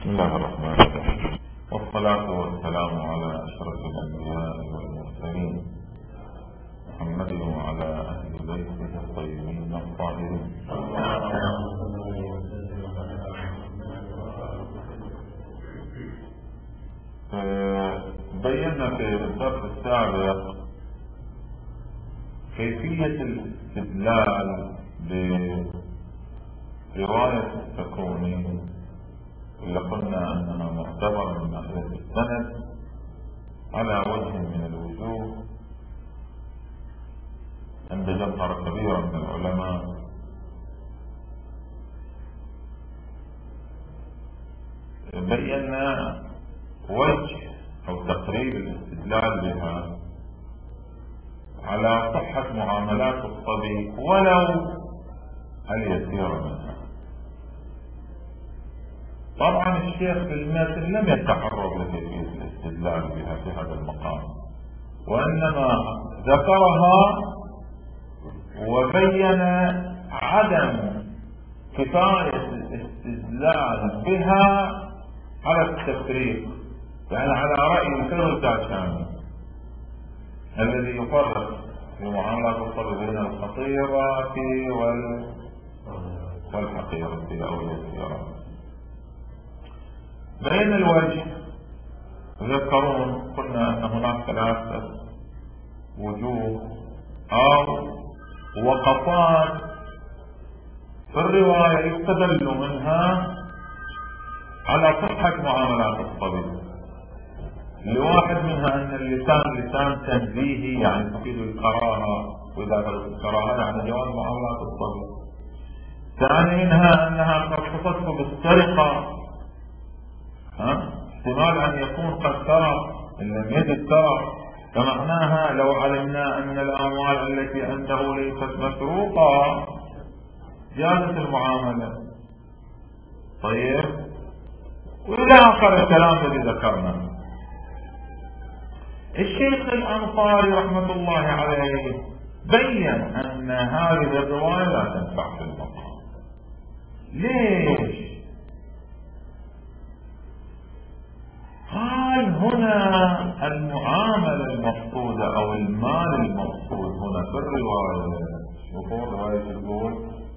بسم الله الرحمن الرحيم، والصلاة والسلام على أشرف الأنبياء والمرسلين محمد وعلى أهل بيته الطيبين الطاهرين. بينا في الدرس السابق كيفية الاستدلال برواية السكوني اللي قلنا أنها معتبرة من ناحية السند على وجه من الوجوه عند جمهرة كبيرة من العلماء. بينا وجه أو تقريب الاستدلال بها على صحة معاملات الصبي ولو اليسير منها. طبعا الشيخ في المثل لم يتعرض لكيفية الاستدلال بها في هذا المقام، وإنما ذكرها وبين عدم كفاية الاستدلال بها على التفريق، يعني على رأي الفقه الكاشاني الذي يفرق في معاملات الصبي بين الخطيرة والحقيرة أو اليسيرة. بين الوجه تذكرون قلنا أن هناك ثلاثة وجوه أو وقفات في الرواية يستدل منها على صحة معاملات الصبي. لواحد منها أن اللسان لسان تنزيهي، يعني تفيد الكراهة، وإذا قالت الكراهة يعني جواز معاملات الصبي. ثاني منها أنها قد تصف بالسرقة، احتمال أن يكون قد سرق إن لم يجد سرق، فمعناها لو علمنا أن الأموال التي عنده ليست مسروقة جازت المعاملة. طيب، وإلى آخر الكلام الذي ذكرنا. الشيخ الأنصاري رحمة الله عليه بين أن هذه الرواية لا تنفع في المقام. ليش؟ قال هنا المعاملة المقصودة أو المال المقصود هنا في الرواية، شوفوا الرواية تقول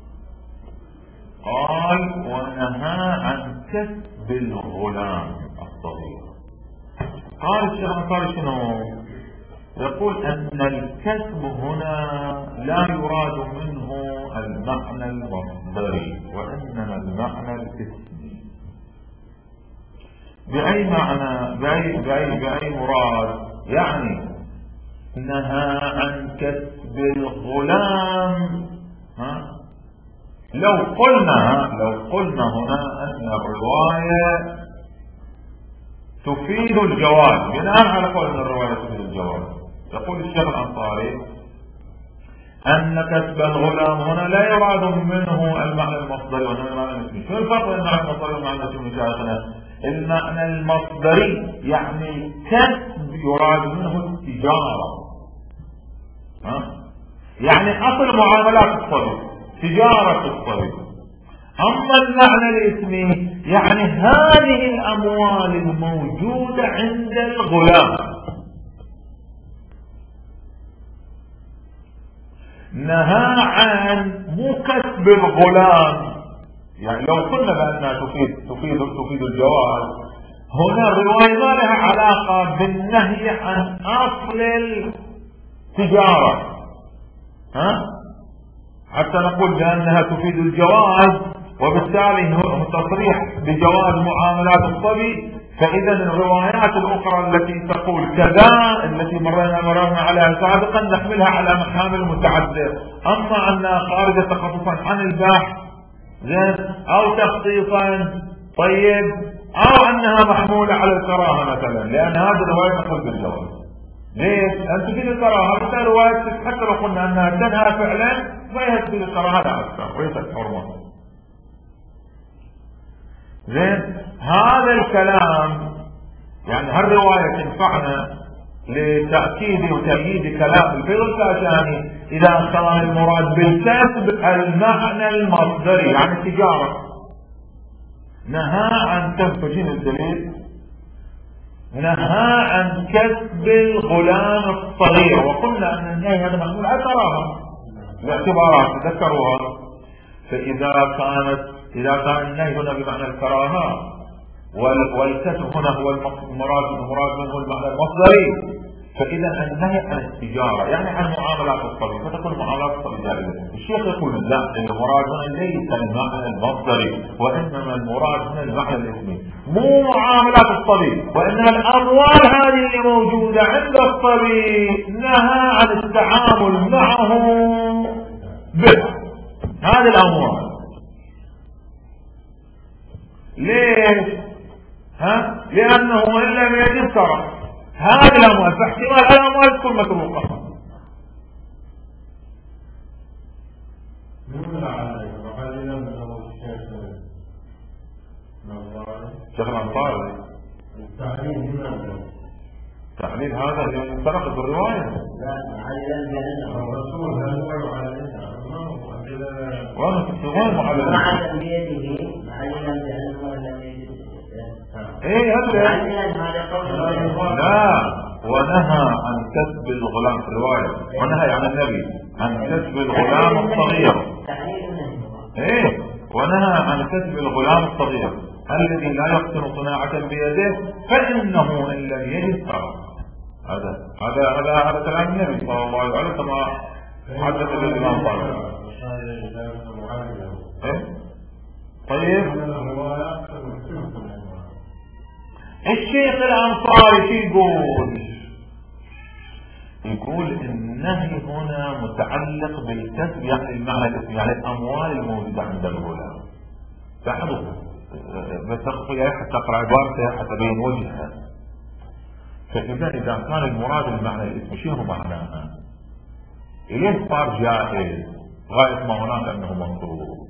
قال ونهى عن كسب الغلام الصغير. قال الشيخ الأنصاري شنو؟ يقول أن الكسب هنا لا يراد منه المعنى المصدري، وإنما المعنى الاسمي. بأي معنى؟ بأي مراد؟ يعني نهى عن كسب الغلام. لو قلنا هنا أن الرواية تفيد الجواز، بناء على قول أن الرواية تفيد الجواز، يقول الشيخ الأنصاري أن كسب الغلام هنا لا يراد منه المعنى المصدري وإنما المعنى الاسمي. شو الفرق بين المعنى المصدري والمعنى الاسمي شيخنا؟ المعنى المصدري يعني كسب يراد منه التجارة، يعني أصل معاملات الصبي تجارة الصبي. أما المعنى الاسمي يعني هذه الأموال الموجودة عند الغلام. نهى عن مو كسب الغلام، يعني لو قلنا بأنها تفيد الجواز، هنا الرواية ما لها علاقة بالنهي عن أصل التجارة، حتى نقول بأنها تفيد الجواز، وبالتالي هو تصريح بجواز معاملات الصبي. فإذا الروايات الأخرى التي تقول كذا التي مررنا عليها سابقا نحملها على محامل متعددة. أما أنها خارجة تخصصا عن البحث أو تخصيصا، طيب، أو أنها محمولة على الكراهة مثلا، لأن هذه الرواية تقول بالجواز. ليش؟ أن تفيد الكراهة، مثل رواية حتى لو قلنا أنها تنهى فعلا فهي تفيد الكراهة لا أكثر وليست حرمة. هذا الكلام يعني هالرواية تنفعنا لتأكيد وتأييد كلام الفقه الكاشاني إذا كان المراد بالكسب المعنى المصدري يعني التجارة. نهى عن كسب الدليل، نهى عن كسب الغلام الصغير، وقلنا ان النهي هذا محمول على كراهه باعتبارات تذكروها. فاذا كان النهي هنا بمعنى الكراهه والكسب هنا هو المراد منه المعنى المصدري، فاذا النهي عن التجاره يعني عن معاملات الصبي، فتكون معاملات الصبي جائزه. الشيخ يقول لا، المراد هنا ليس المعنى المصدري، وانما المراد هنا المعنى الاسمي، مو معاملات الصبي، وانما الاموال هذه اللي موجوده عند الصبي نهى عن التعامل معه بها، هذه الاموال. ليش؟ لانه ان لم يجد ترك هذه الاموال، فاحتمال الاموال تكون متروكه. شيخ الانصاري التعليل هذا ينطبق بالروايه، وانا في الروايه معلم ايه هذا لا، ونهى عن كسب الغلام في الروايه، ونهى عن النبي عن كسب الغلام الصغير، ايه ونهى عن كسب الغلام الصغير الذي لا يحسن صناعة بيده، فإنه إن لم يجد ترك. هذا كلام النبي صلى الله عليه وسلم كما حدث الإمام طارق. طيب الشيخ الأنصاري شو يقول النهي هنا متعلق بالكسب، يعني المعنى الاسمي، يعني الأموال الموجودة عند الغلام. لاحظوا بس حتى اقرا عبارته حتى بين وجهها. فاذا كان المراد المعنى الاسمي شنو معناها؟ اليه صار جائز غايه ما هناك انه مكروه.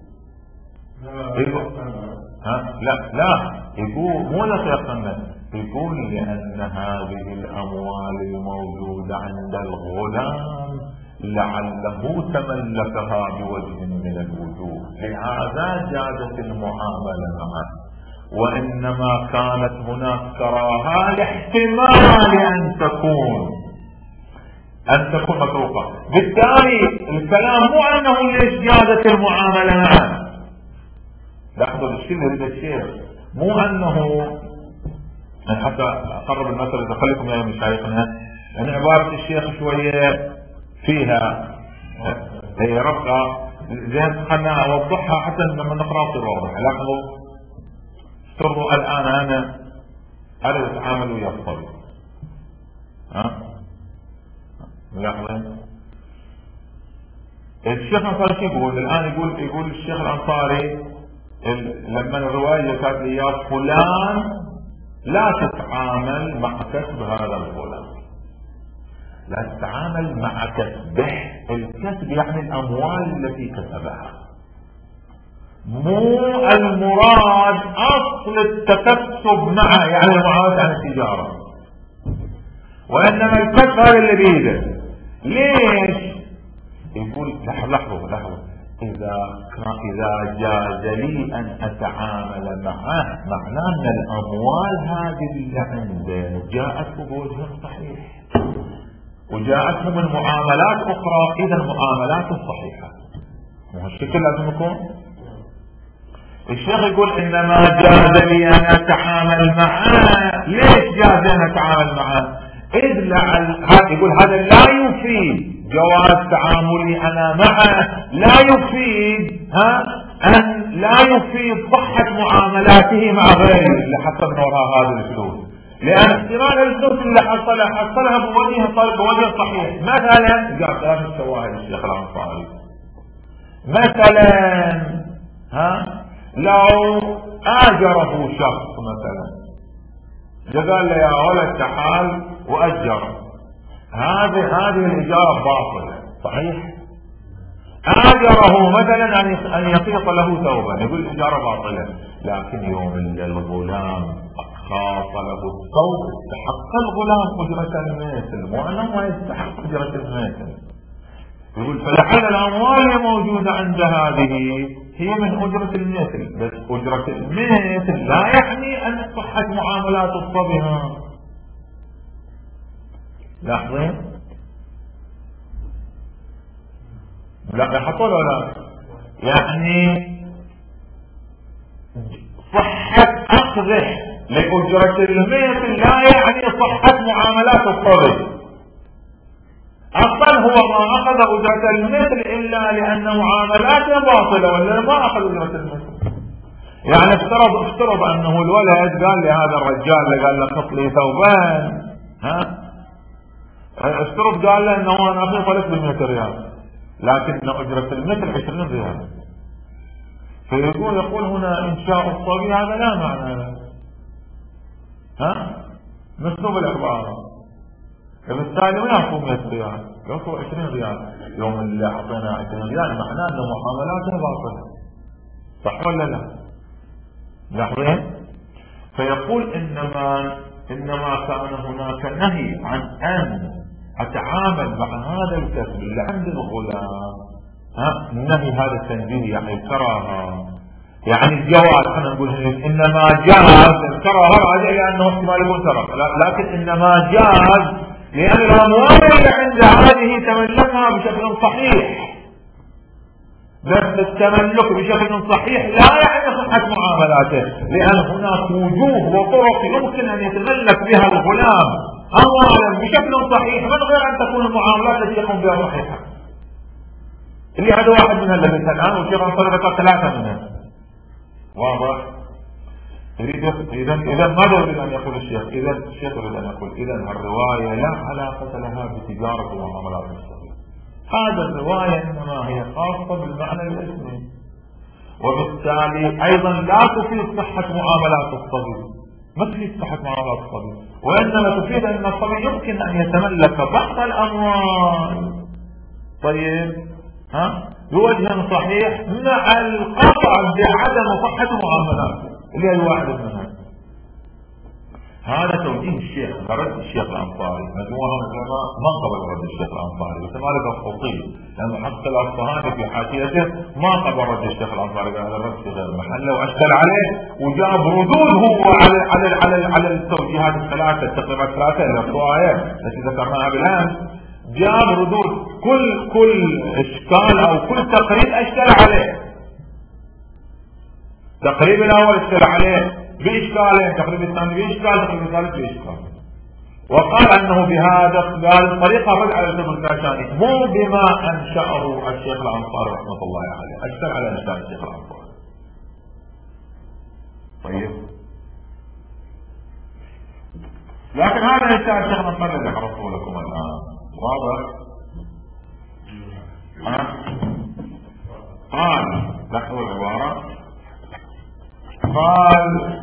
لا يقول مو يتيقن، يقول لان هذه الاموال الموجوده عند الغلام لعله تملكها بوجه من الوجوه، لهذا جازت المعامله معه، وانما كانت هناك كراهه لاحتمال ان تكون متروكه. بالتالي الكلام مو انه ليش جازت المعامله معه. لاحظوا الشيء اللي يريد الشيخ مو انه حتى اقرب المثل اذا خليكم يا مشايخنا، يعني عباره الشيخ شويه فيها هي ربطة زين، خلنا اوضحها حتى لما نقرا تصير واضحه. لاحظوا افترضوا الان انا اتعامل ويا الصبي، ملاحظين الشيخ الانصاري يقول الان، يقول الشيخ الانصاري لما الروايه كانت لي يا فلان لا تتعامل مع كسب هذا الفلان، لا تتعامل مع كسبه. الكسب يعني الاموال التي كسبها، مو المراد اصل التكسب معه يعني المعاملة عن التجارة، وانما الكسب هذا اللي بيده. ليش؟ يقول لحظوا اذا جاز لي ان اتعامل معه معناه ان الاموال هذه اللي عنده جاءته بوجه صحيح وجاءته من معاملات اخرى، اذا معاملات صحيحه. مو هالشكل لازم يكون. الشيخ يقول انما جاز لي ان اتعامل معه. ليش جاز ان اتعامل معه؟ اذ يقول هذا لا يفيد جواز تعاملي انا معه، لا يفيد لا يفيد صحة معاملاته مع غيره اللي حصل وراء هذه الفلوس، لان احتمال الفلوس اللي حصلها بوجه صحيح. مثلا جاء الشواهد الشيخ الانصاري مثلا لو اجره شخص مثلا قال له يا ولد تعال واجره، هذه الاجاره باطله صحيح. اجره مثلا ان يقيط له ثوبا، يقول الاجاره باطله، لكن يوم الغلام خاص له الثوب استحق الغلام اجره المثل، مو انه ما يستحق اجره المثل. يقول فلعل الاموال الموجوده عند هذه هي من أجرة المثل، بس أجرة المثل لا يعني أن صحة معاملات الصبي. لاحظين؟ لا يحطوا ولا يعني صحة أخذه لأجرة المثل لا يعني صحة معاملات الصبي. أصلا هو ما أخذ أجرة المثل إلا لأن معاملاته باطلة، ولا ما أخذ أجرة المثل. يعني افترض أنه الولد قال لهذا الرجال اللي قال له قط لي ثوبان، افترض قال له أنه أنا أخذ لك ب100 ريال، لكن أجرة المثل 20 ريال. يقول هنا إنشاء الصبي هذا لا معنى له، مسلوب العبارة. فبالتالي ما يعطوا 100 ريال، يعطوا 20 ريال. يوم اللي أعطينا 20 ريال معناه أن معاملاته باطلة، صح ولا لا؟ لاحظين؟ فيقول إنما كان هناك نهي عن أن أتعامل مع هذا الكسب اللي عند الغلام، النهي هذا التنبيه يعني الكراهة، يعني الجواز. خلينا نقول إنما جاز الكراهة هذا لأنه احتمال يكون كراهة، لكن إنما جاز لأن الأموال اللي عند هذه تملكها بشكل صحيح. بس التملك بشكل صحيح لا يعني صحة معاملاته، لأن هناك وجوه وطرق يمكن أن يتملك بها الغلام أموالا بشكل صحيح من غير أن تكون المعاملات التي يقوم بها صحيحة. اللي هذا واحد منها الذي الآن والشيخ أنصار ذكر 3 منها. واضح؟ إذا ماذا يريد أن يقول الشيخ؟ إذا الشيخ يريد أن يقول إذا الرواية لا علاقة لها بتجارة ومعاملات الصغيرة. هذا الرواية إنما هي خاصة بالمعنى الاسمي، وبالتالي أيضا لا تفيد صحة معاملات الصبي، ما تفيد صحة معاملات الصبي، وإنما تفيد أن الصبي يمكن أن يتملك بعض الأموال. طيب بوجه صحيح مع القطع بعدم صحة معاملاته اللي هي واحد منها. هذا توجيه الشيخ برد الشيخ الأنصاري. مجموعة ما قبل رد الشيخ الأنصاري، وكذلك الخطيب لأنه حتى الأصفهاني في حاشيته ما قبل رد الشيخ الأنصاري، قال هذا الرد في غير محله وأشكل عليه وجاب ردود هو على التوجيهات الثلاثة، التقريبات الثلاثة الرواية التي ذكرناها بالأمس. جاب ردود كل إشكال أو كل تقريب أشكل عليه. تقريب الأول اشتغل عليه بإشكالين، تقريب الثاني بإشكال، تقريب الثالث بإشكال، وقال أنه بهذا الطريقة رد على الكتب الكاشاني مو بما أنشأه الشيخ الأنصاري رحمة الله عليه، أشكال على إنشاء الشيخ الأنصاري. طيب، لكن هذا إنشاء الشيخ الأنصاري الذي عرفته لكم الآن واضح. قال لاحظوا العبارة، قال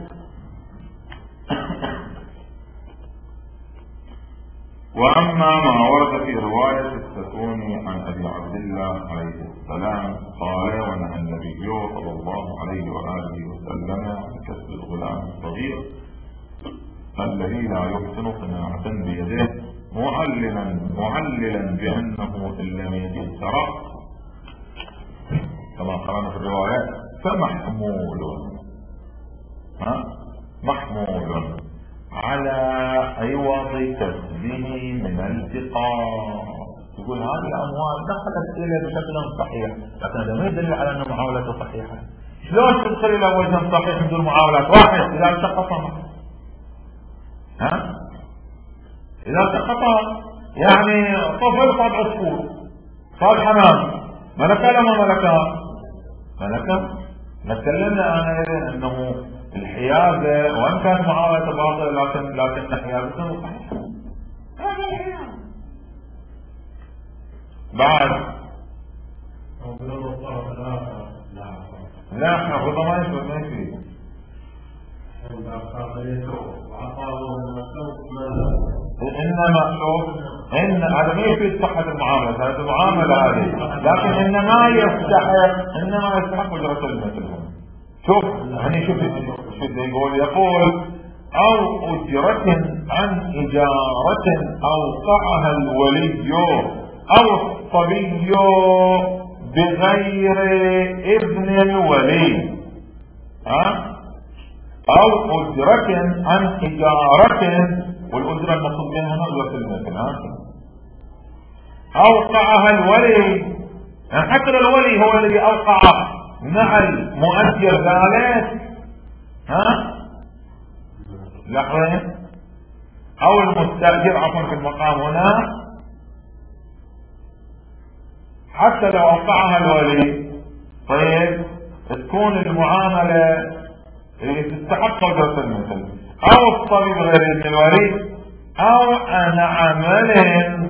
وأما ما ورد في رواية السكوني عن أبي عبد الله عليه السلام قال ونهى النبي صلى الله عليه وآله وسلم عن كسب الغلام الصغير الذي لا يحسن صناعة بيده معللا بأنه إن لم يجد سرق كما قرأنا في الروايات فمحمول محمول على عوض كسبه من التقاء. يقول هذه الأموال دخلت إليه بشكل صحيح، لكن هذا ما يدل على أن معاملته صحيحة. شلون تدخل إلى وجه صحيح من دون معاملات؟ واحد إذا التقطها، إذا التقطها يعني طفل صاد عصفور صاد حمام، ملكة لما ملكها ملكة. نتكلمنا أنا أنه الحيازة وان كانت معاملة باطلة لكن حيازته صحيحة. بعد لا حفظ ما يشبه ما يفيد. إنما هذا ما يفيد صحة المعاملة، هذه المعاملة هذه، لكن إنما يستحق أجرة المثل. شوف يعني شوف يقول أو أجرة عن إجارة أوقعها الولي أو الصبي بغير ابن الولي او اجرة عن اجارة، والاجرة المقصود بها هنا اجرة المثل، اوقعها الولي، يعني حتى الولي هو الذي اوقع مع المؤجر ذلك لحظة، او المستأجر عفوا في المقام هنا، حتى لو اوقعها الولي طيب تكون المعاملة تستحق اجرة المثل، او الطبيب غير ابن الولي، او عن عمل.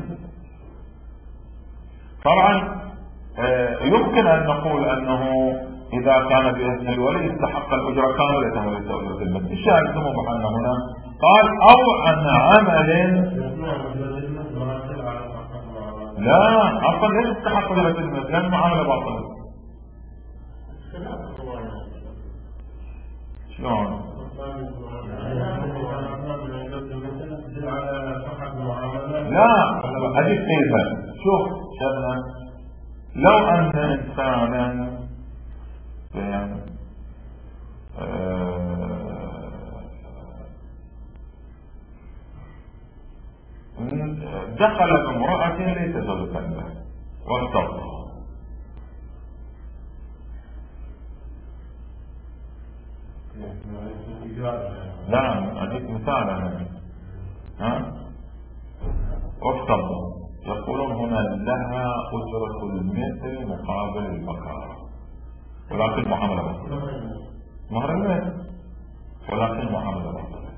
طبعا يمكن ان نقول انه اذا كان باذن الولي استحق الاجره كامله وليس اجره المثل. الشاهد ثم محلنا هنا قال او عن عمل. لا اصلا ليش استحق اجره المثل؟ لان المعامله باطله. شلون؟ لا هذه كيف؟ شوف شبنا، لو ان انسانا دخل بامرأة ليس زوجة له واستوصى، لا اديك مثال انا وافترض يقولون هنا لها أجرة المثل مقابل البكارة، ولكن المعاملة باطلة. مهر المثل ولكن المعاملة باطلة.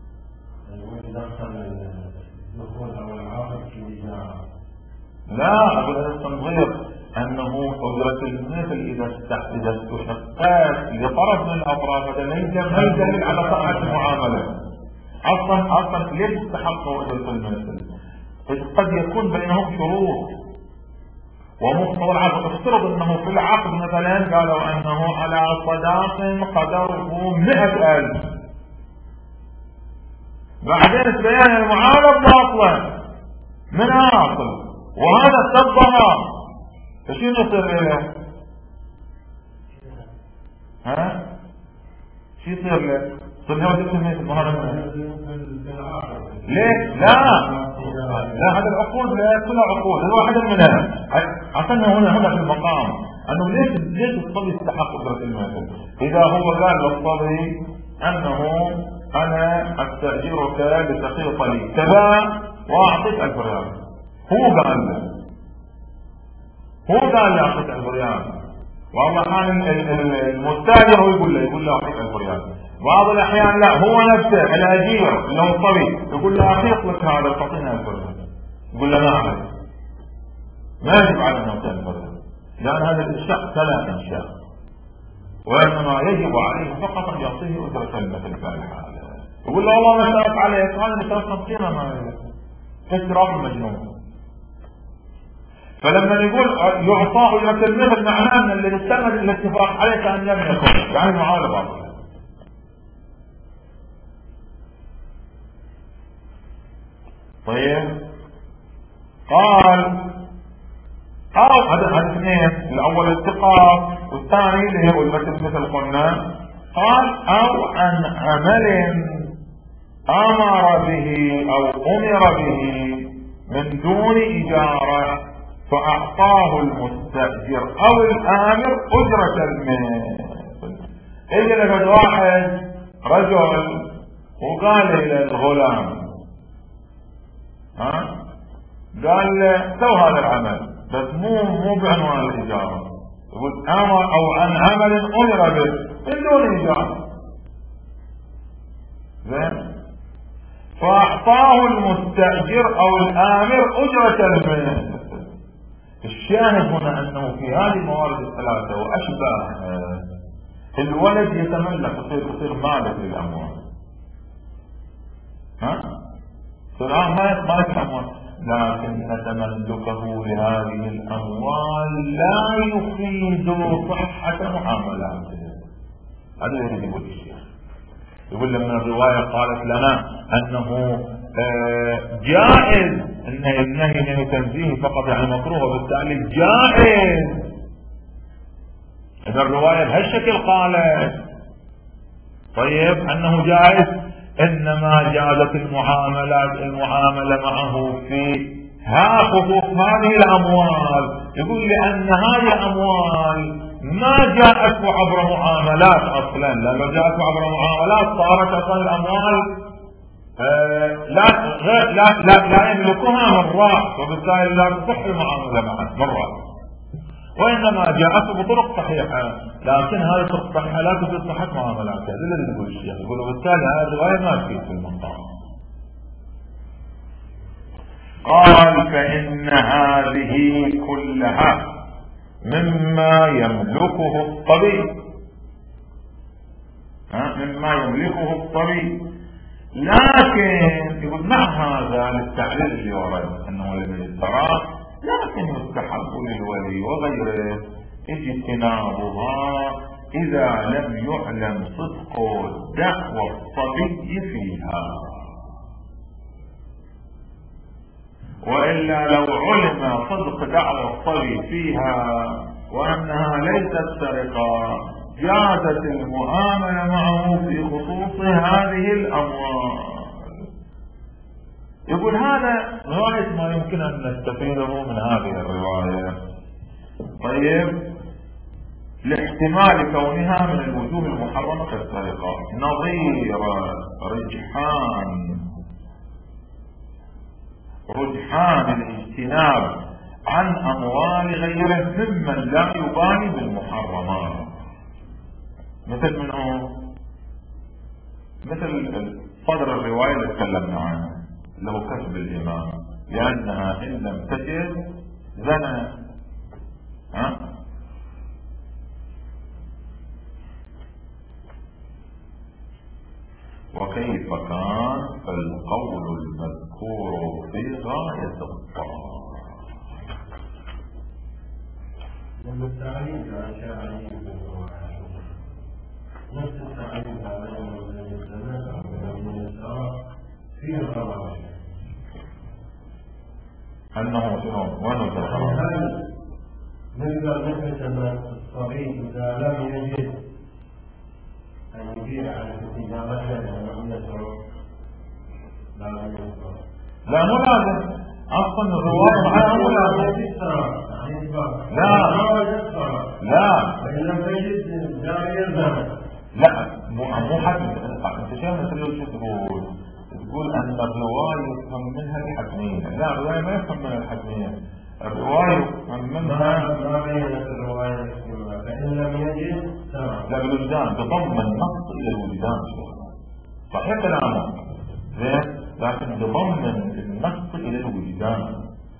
لا أقول هذا التنظير أنه أجرة المثل إذا استحقت لطرف من الأطراف هذا ليس دليل على صحة المعاملة. أصلا ليش استحقوا أجرة المثل؟ قد يكون بينهم شروط ومقتضى العقد. افترض انه في العقد مثلا قالوا انه على صداق قدره 100,000، بعدين تبين المعاملة باطلة من اصل وهذا سبها، فشنو يصير له؟ شو يصير له؟ يصير له وجه المهر. ليه؟ لا هذا العقود لا كلها عقود، هذا واحد منها. عشان هنا في المقام انه ليش الصبي يستحق اجرة المثل؟ اذا هو قال للصبي انه انا استاجرك لتخيط لي كذا واعطيك 1000 ريال، هو قال لي اعطيك 1000 ريال، والله كان المستاجر هو يقول له اعطيك 1000 ريال. بعض الاحيان لا هو نفسه الاجير اللي هو الصبي يقول له اخيط لك هذا تعطينا 1000 ريال، يقول له نعم، ما يجب على ان نعطيه 1000 ريال، لان هذا الانشاء ثلاث انشاء، وانما يجب عليه فقط ان يعطيه اجرة المثل في الحال. يقول له والله ما شرط عليك هذا اللي شرط 50 ما اشتراك المجنون. فلما يقول يعطاه اجرة المثل معناه ان اللي استند الاتفاق عليه كان لم يكن، يعني المعاملة باطلة. طيب قال هذا اثنين، الاول الاتقاء والثاني اللي هو المثل مثل قلنا. قال او عن عمل امر به او امر به من دون اجارة فاعطاه المستأجر او الامر اجرة المثل. اذا لقد واحد رجل وقال الى الغلام قال له سو هذا العمل بس مو بعنوان الاجارة، يقول امر او عن عمل امر به من دون اجارة، زين، فاعطاه المستأجر او الامر اجرة المثل. الشاهد هنا انه في هذه الموارد الثلاثة واشباه الولد يتملك يصير مالك للاموال، الآن ما يفهمون، لكن تملكه لهذه الأموال لا يفيد صحة معاملاته. هذا يريد يقول الشيخ، يقول لما الرواية قالت لنا أنه جائز، إن النهي من تنزيه فقط يعني مكروه، وبالتالي جائز إذا الرواية بهالشكل قالت طيب أنه جائز، إنما جازت المعاملة معه في خصوص هذه الأموال. يقول لأن هذه الأموال ما جاءت عبر معاملات أصلا، لأنه جاءت عبر معاملات صارت أصلا الأموال لا يملكها مرات، وبالتالي لا تصح المعاملة معه مرات، وإنما جاءته بطرق صحيحة، لكن هذه الطرق الصحيحة لا تفيد صحة معاملاتها. هذا الذي يقول الشيخ، يقول وبالتالي هذه الرواية ما تفيد في المقام. قال فإن هذه كلها مما يملكه الطبي، لكن يقول مع هذا للتعليل اللي ورد أنه لم يستراه، لكن يستحب للولي وغيره اجتنابها إذا لم يعلم صدق دعوى الصبي فيها، وإلا لو علم صدق دعوى الصبي فيها وأنها ليست سرقة جازت المعاملة معه في خصوص هذه الأموال. يقول هذا غاية ما يمكن أن نستفيده من هذه الرواية. طيب لاحتمال كونها من الوجوه المحرمة كالسرقة، نظير رجحان الاجتناب عن أموال غيره ممن لا يبالي بالمحرمات، مثل صدر الرواية اللي تكلمنا عنها اللي هو كسب الإمام، لأنها إن لم تجد زنى. وكيف كان فالقول المذكور في غاية الضرر. والمستعين عن شاعرين نفس التعليم على من الزمان من السراء في الغرائب أنه هل نقدر نحسب الصبي إذا لم يجد أن يبيع على التجارة لا مو لازم أصلا الرواية معها مو لازم. لا فإن لم تجد جاريا لا مو حتى انت شايف مثل تقول ان الرواية يفهم منها الحتمية. لا الرواية ما يفهم منها الحتمية، الرواية يفهم منها ما بينت الرواية فإن لم يجد لا بالوجدان، تضمن النص الى الوجدان. صحيح كلامه زين، لكن تضمن النص الى الوجدان.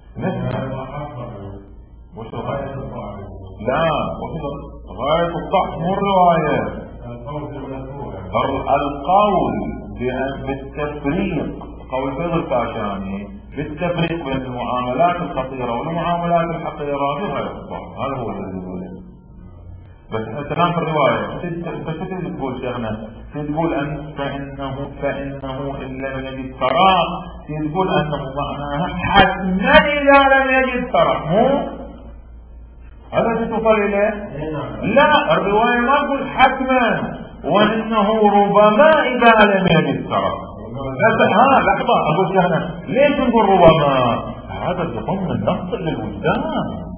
وش غاية الضعف؟ لا غاية الضعف مو الرواية، القول بالتفريق، قول فضل الكاشاني بالتفريق بين المعاملات الخطيرة والمعاملات الحقيرة بغاية الضعف. هذا هو الذي يقوله. بس الكلام في الرواية انت تقول شيخنا تقول ان فانه ان لم يجد فراغ، تقول انه معناها حتما اذا لم يجد فراغ، مو هذا توصل اليه؟ لا الرواية ما تقول حتما، وانه ربما اذا لم يجد فراغ. لحظة اقول شيخنا ليش نقول ربما؟ هذا يضم النص للوجدان.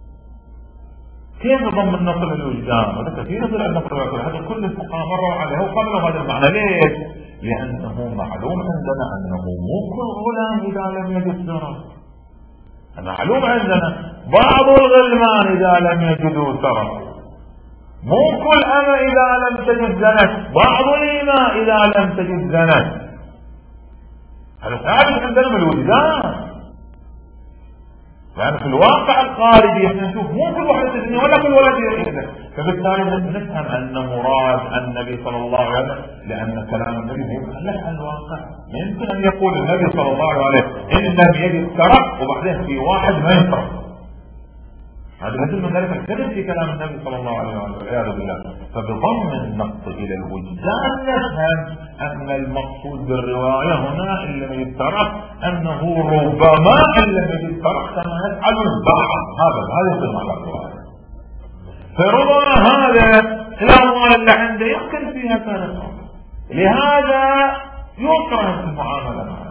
كيف يضم النص للوجدان؟ هذا كثير من النص للوجدان، هذا كل الفقهاء مروا عليه وقبلوا هذا المعنى. ليش؟ لانه معلوم عندنا انه مو كل غلام اذا لم يجد ثراء. معلوم عندنا بعض الغلمان اذا لم يجدوا ثراء، مو كل أمة إذا لم تجد زنت، بعض الإماء إذا لم تجد زنت. هذا ثابت عندنا من الوجدان، يعني في الواقع الخارجي احنا نشوف مو كل واحد تزني ولا كل ولد يزني، فبالتالي نفهم أن مراد النبي صلى الله عليه وسلم، لأن كلام النبي مختلف عن الواقع. يمكن أن يقول النبي صلى الله عليه وسلم إن لم يجد سرق وبعدين في واحد ما يسرق، هذا مثل من ذلك الكذب في كلام النبي صلى الله عليه وسلم والعياذ بالله. فبضم النص الى الوجدان نفهم ان المقصود بالروايه هنا ان لم يترك انه ربما ان لم يترك كما يفعل البعض. هذا يصير معنى الروايه. فربما هذا الأموال اللي عنده يمكن فيها كانت أفضل، لهذا يكره المعاملة معه.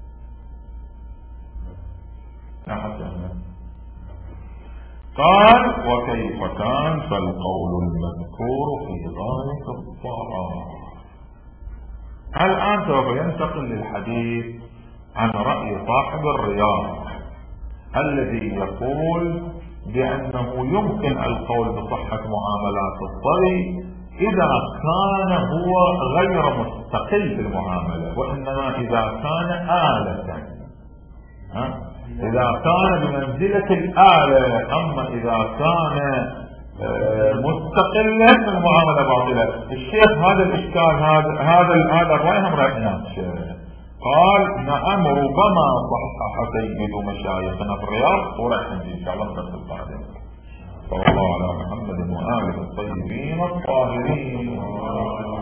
قال وكيف كان فالقول المذكور في غاية الضرر. الآن سوف ينتقل للحديث عن رأي صاحب الرياض الذي يقول بأنه يمكن القول بصحة معاملات الصبي إذا كان هو غير مستقل في المعاملة، وإنما إذا كان آلة، إذا كان بمنزلة الآلة. أما إذا كان مستقلا في المعاملة باطلة. الشيخ هذا الإشكال هذا الرأي هم رأيناه. قال نعم ربما صحح سيد مشايخنا في الرياض، ورأي إن شاء الله نفس القادم. صلى الله على محمد وآله الطيبين الطاهرين.